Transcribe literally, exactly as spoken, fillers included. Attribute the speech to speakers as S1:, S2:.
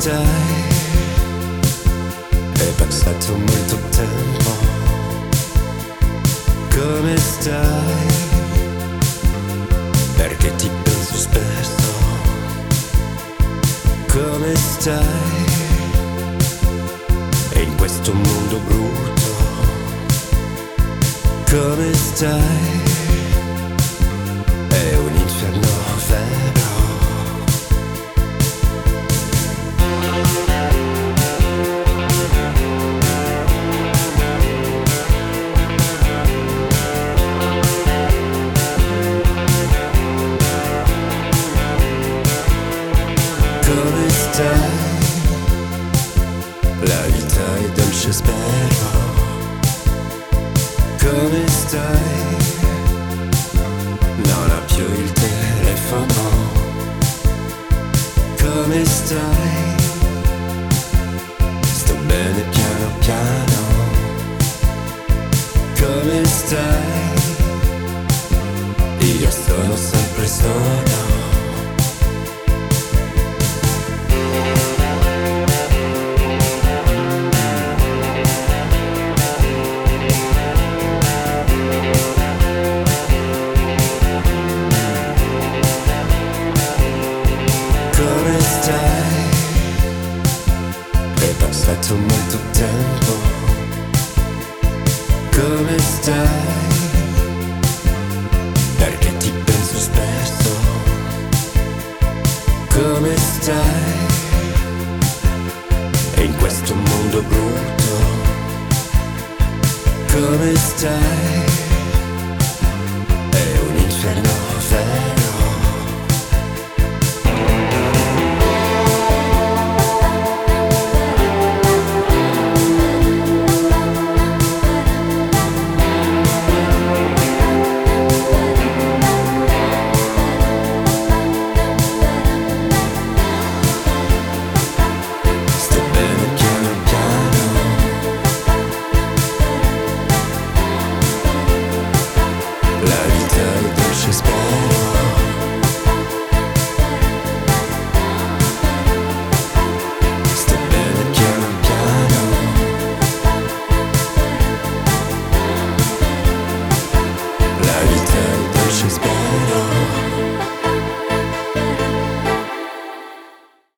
S1: stai? È passato molto tempo. Come stai? Perché ti penso spesso. Come stai? E in questo mondo brutto. Come stai? È un inferno vero. Come stai? La vita è dolce, spero. Come stai? Non ho più il telefono. Come stai? Sto bene piano piano. Come stai? Io sono sempre solo. Come stai? È passato molto tempo. Come stai? Perché ti penso spesso. Come stai? E in questo mondo brutto. Come stai? È un inferno.